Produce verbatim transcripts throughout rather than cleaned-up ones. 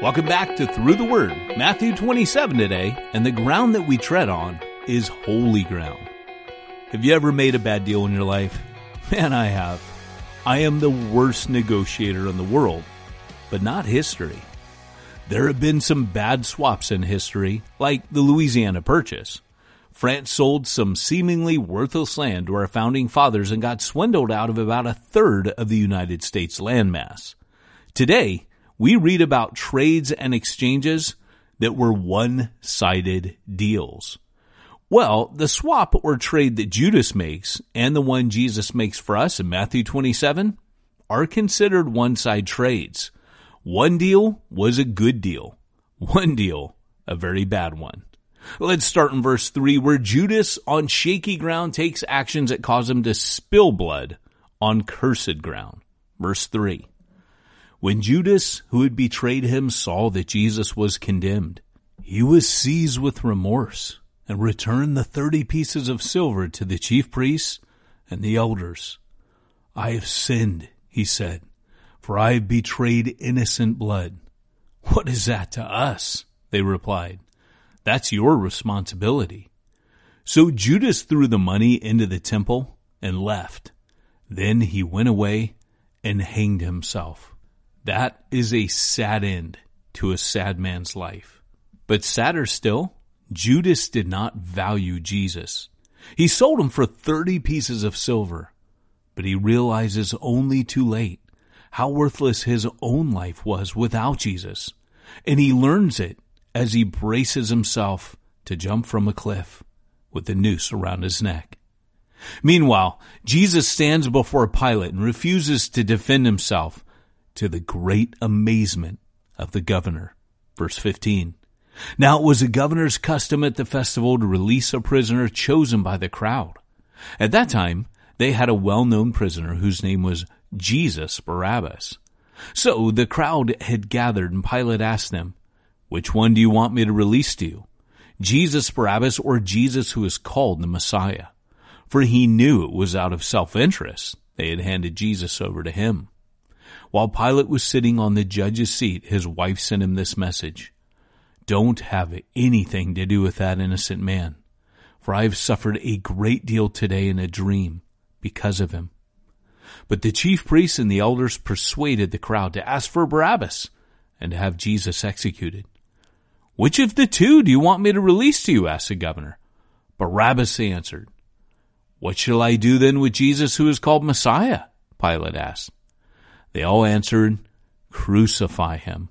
Welcome back to Through the Word, Matthew twenty-seven today, and the ground that we tread on is holy ground. Have you ever made a bad deal in your life? Man, I have. I am the worst negotiator in the world, but not history. There have been some bad swaps in history, like the Louisiana Purchase. France sold some seemingly worthless land to our founding fathers and got swindled out of about a third of the United States landmass. Today, we read about trades and exchanges that were one-sided deals. Well, the swap or trade that Judas makes and the one Jesus makes for us in Matthew twenty-seven are considered one-side trades. One deal was a good deal. One deal, a very bad one. Let's start in verse three, where Judas on shaky ground takes actions that cause him to spill blood on cursed ground. Verse three. When Judas, who had betrayed him, saw that Jesus was condemned, he was seized with remorse and returned the thirty pieces of silver to the chief priests and the elders. I have sinned, he said, for I have betrayed innocent blood. What is that to us? They replied. That's your responsibility. So Judas threw the money into the temple and left. Then he went away and hanged himself. That is a sad end to a sad man's life. But sadder still, Judas did not value Jesus. He sold him for thirty pieces of silver, but he realizes only too late how worthless his own life was without Jesus. And he learns it as he braces himself to jump from a cliff with a noose around his neck. Meanwhile, Jesus stands before Pilate and refuses to defend himself, to the great amazement of the governor. Verse fifteen. Now it was a governor's custom at the festival to release a prisoner chosen by the crowd. At that time, they had a well-known prisoner whose name was Jesus Barabbas. So the crowd had gathered, and Pilate asked them, which one do you want me to release to you, Jesus Barabbas or Jesus who is called the Messiah? For he knew it was out of self-interest they had handed Jesus over to him. While Pilate was sitting on the judge's seat, his wife sent him this message. Don't have anything to do with that innocent man, for I have suffered a great deal today in a dream because of him. But the chief priests and the elders persuaded the crowd to ask for Barabbas and to have Jesus executed. Which of the two do you want me to release to you? Asked the governor. Barabbas answered. What shall I do then with Jesus who is called Messiah? Pilate asked. They all answered, crucify him.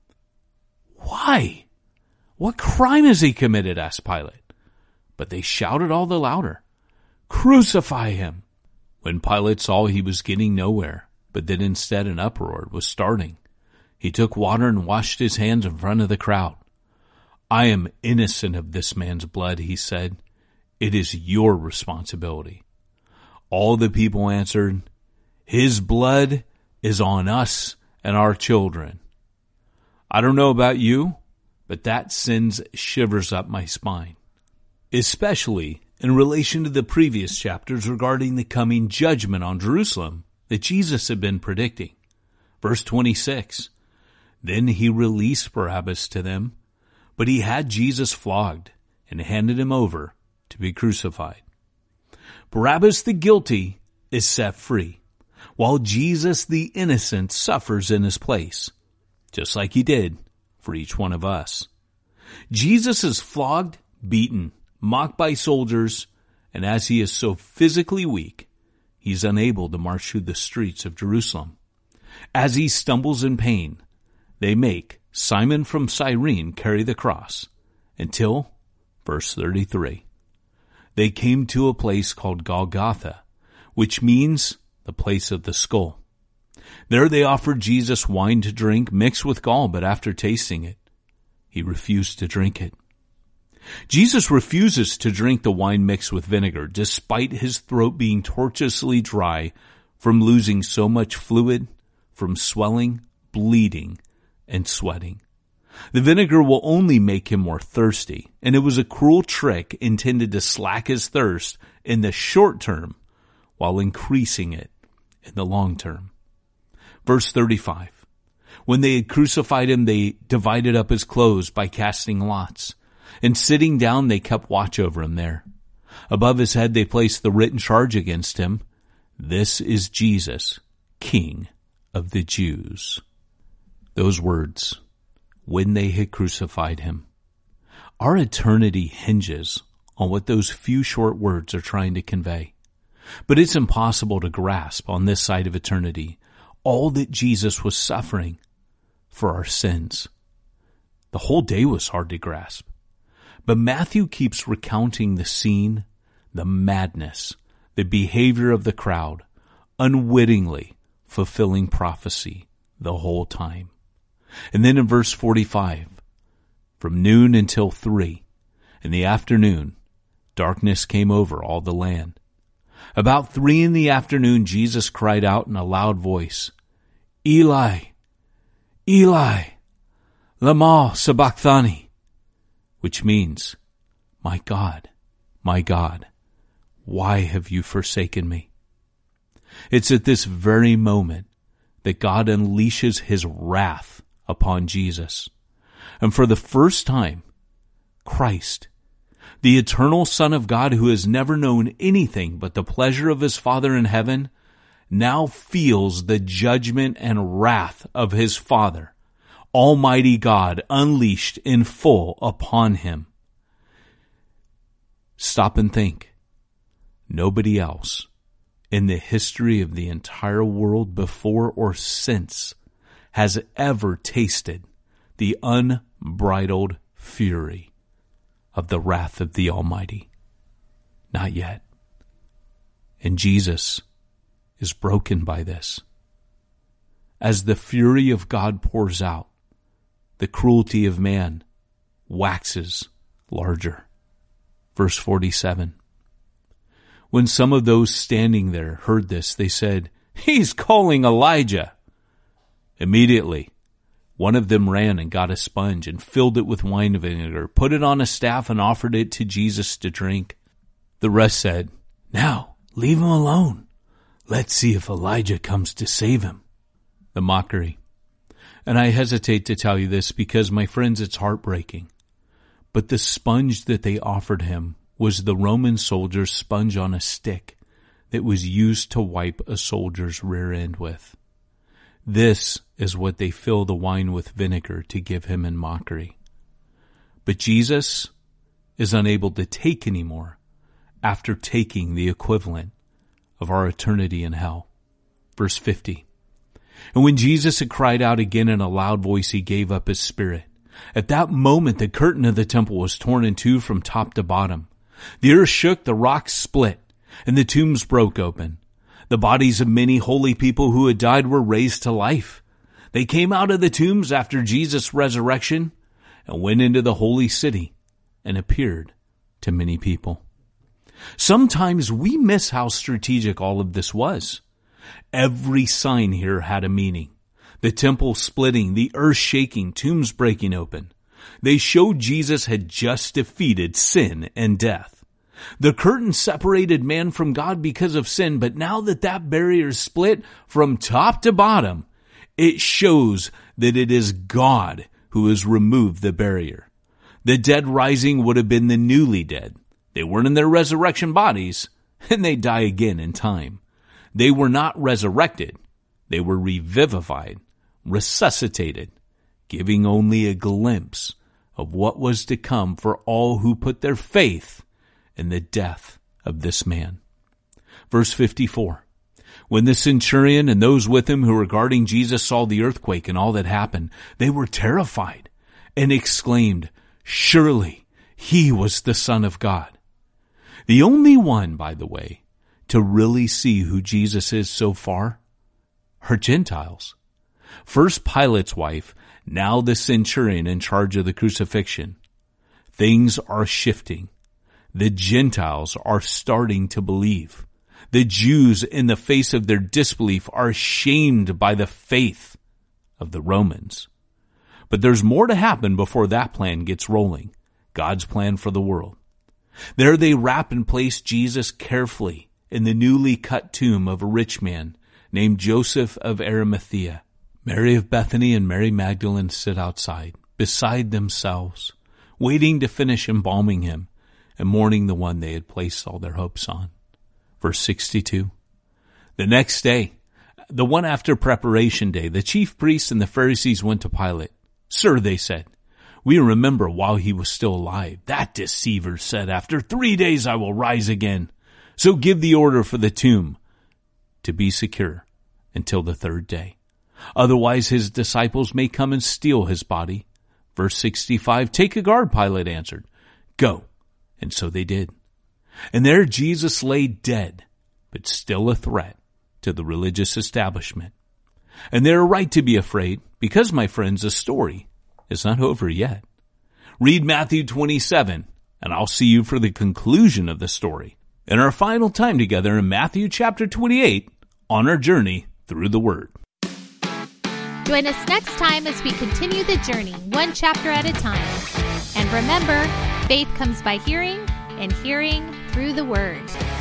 Why? What crime has he committed? Asked Pilate. But they shouted all the louder, crucify him. When Pilate saw he was getting nowhere, but that instead an uproar was starting, he took water and washed his hands in front of the crowd. I am innocent of this man's blood, he said. It is your responsibility. All the people answered, his blood is on us and our children. I don't know about you, but that sends shivers up my spine, especially in relation to the previous chapters regarding the coming judgment on Jerusalem that Jesus had been predicting. Verse twenty-six, then he released Barabbas to them, but he had Jesus flogged and handed him over to be crucified. Barabbas the guilty is set free, while Jesus the innocent suffers in his place, just like he did for each one of us. Jesus is flogged, beaten, mocked by soldiers, and as he is so physically weak, he's unable to march through the streets of Jerusalem. As he stumbles in pain, they make Simon from Cyrene carry the cross until, verse thirty-three, they came to a place called Golgotha, which means the place of the skull. There they offered Jesus wine to drink mixed with gall, but after tasting it, he refused to drink it. Jesus refuses to drink the wine mixed with vinegar, despite his throat being tortuously dry from losing so much fluid, from swelling, bleeding, and sweating. The vinegar will only make him more thirsty, and it was a cruel trick intended to slack his thirst in the short term while increasing it in the long term. Verse thirty-five. When they had crucified him, they divided up his clothes by casting lots. And sitting down, they kept watch over him there. Above his head, they placed the written charge against him. This is Jesus, King of the Jews. Those words, when they had crucified him. Our eternity hinges on what those few short words are trying to convey. But it's impossible to grasp on this side of eternity all that Jesus was suffering for our sins. The whole day was hard to grasp. But Matthew keeps recounting the scene, the madness, the behavior of the crowd, unwittingly fulfilling prophecy the whole time. And then in verse forty-five, from noon until three, in the afternoon, darkness came over all the land. About three in the afternoon, Jesus cried out in a loud voice, Eli, Eli, lama sabachthani, which means, my God, my God, why have you forsaken me? It's at this very moment that God unleashes his wrath upon Jesus. And for the first time, Christ, the eternal Son of God who has never known anything but the pleasure of his Father in heaven, now feels the judgment and wrath of his Father, Almighty God, unleashed in full upon him. Stop and think. Nobody else in the history of the entire world before or since has ever tasted the unbridled fury of the wrath of the Almighty. Not yet. And Jesus is broken by this. As the fury of God pours out, the cruelty of man waxes larger. Verse forty-seven. When some of those standing there heard this, they said, He's calling Elijah. Immediately, one of them ran and got a sponge and filled it with wine vinegar, put it on a staff and offered it to Jesus to drink. The rest said, Now, leave him alone. Let's see if Elijah comes to save him. The mockery. And I hesitate to tell you this because, my friends, it's heartbreaking. But the sponge that they offered him was the Roman soldier's sponge on a stick that was used to wipe a soldier's rear end with. This is what they fill the wine with vinegar to give him in mockery. But Jesus is unable to take any more after taking the equivalent of our eternity in hell. Verse fifty. And when Jesus had cried out again in a loud voice, he gave up his spirit. At that moment, the curtain of the temple was torn in two from top to bottom. The earth shook, the rocks split, and the tombs broke open. The bodies of many holy people who had died were raised to life. They came out of the tombs after Jesus' resurrection and went into the holy city and appeared to many people. Sometimes we miss how strategic all of this was. Every sign here had a meaning. The temple splitting, the earth shaking, tombs breaking open. They showed Jesus had just defeated sin and death. The curtain separated man from God because of sin, but now that that barrier is split from top to bottom, it shows that it is God who has removed the barrier. The dead rising would have been the newly dead. They weren't in their resurrection bodies, and they die again in time. They were not resurrected. They were revivified, resuscitated, giving only a glimpse of what was to come for all who put their faith in the death of this man. Verse fifty-four. When the centurion and those with him who were guarding Jesus saw the earthquake and all that happened, they were terrified and exclaimed, Surely he was the Son of God. The only one, by the way, to really see who Jesus is so far are Gentiles. First Pilate's wife, now the centurion in charge of the crucifixion. Things are shifting. The Gentiles are starting to believe. The Jews, in the face of their disbelief, are shamed by the faith of the Romans. But there's more to happen before that plan gets rolling. God's plan for the world. There they wrap and place Jesus carefully in the newly cut tomb of a rich man named Joseph of Arimathea, Mary of Bethany and Mary Magdalene sit outside, beside themselves, waiting to finish embalming him and mourning the one they had placed all their hopes on. Verse sixty-two. The next day, the one after preparation day, the chief priests and the Pharisees went to Pilate. Sir, they said, we remember while he was still alive. That deceiver said, after three days I will rise again. So give the order for the tomb to be secure until the third day. Otherwise his disciples may come and steal his body. Verse sixty-five, take a guard, Pilate answered. Go. And so they did. And there Jesus lay dead, but still a threat to the religious establishment. And they are right to be afraid, because, my friends, the story is not over yet. Read Matthew twenty-seven, and I'll see you for the conclusion of the story and our final time together in Matthew chapter twenty-eight on our journey through the Word. Join us next time as we continue the journey, one chapter at a time. And remember, faith comes by hearing, and hearing through the Word.